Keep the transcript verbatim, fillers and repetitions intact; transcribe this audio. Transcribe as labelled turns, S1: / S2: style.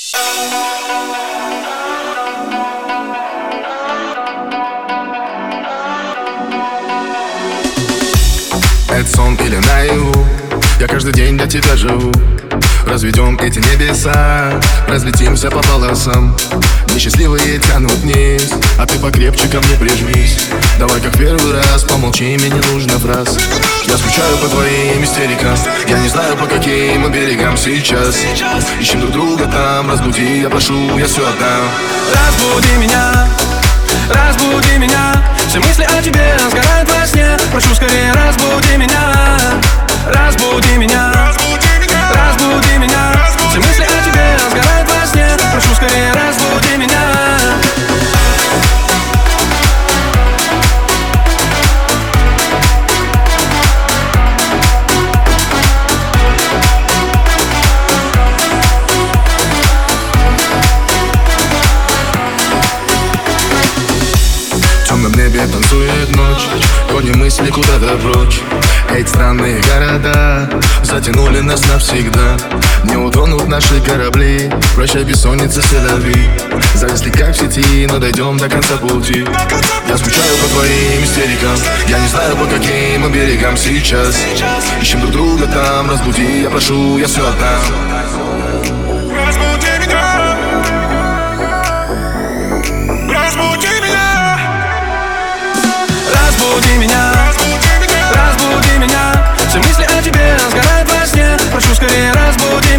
S1: Это сон или наяву? Я каждый день для тебя живу. Разведем эти небеса, разлетимся по полосам. Несчастливые тянут вниз, а ты покрепче ко мне прижмись. Давай как первый раз, помолчи, мне не нужно фраз. Я скучаю по твоим истерикам, я не знаю, по каким мы берегам сейчас. Ищем друг друга там, разбуди, я прошу, я все отдам.
S2: Разбуди меня, разбуди меня. Все мысли о тебе сгорают во сне. Прошу скорее, разбуди меня, разбуди меня, разбуди меня. Все мысли о тебе сгорают во сне. Прошу скорее, разбуди меня.
S1: В небе танцует ночь, гоним мысли куда-то прочь. Эти странные города затянули нас навсегда. Не утонут наши корабли, прощай бессонница, селяви. Зависли как в сети, но дойдем до конца пути. Я скучаю по твоим истерикам, я не знаю, по каким мы берегам сейчас. Ищем друг друга там, разбуди, я прошу, я все отдам.
S3: Разбуди меня, разбуди меня.
S2: Разбуди меня, разбуди меня. Все мысли о тебе сгорают во сне. Прошу скорее, разбуди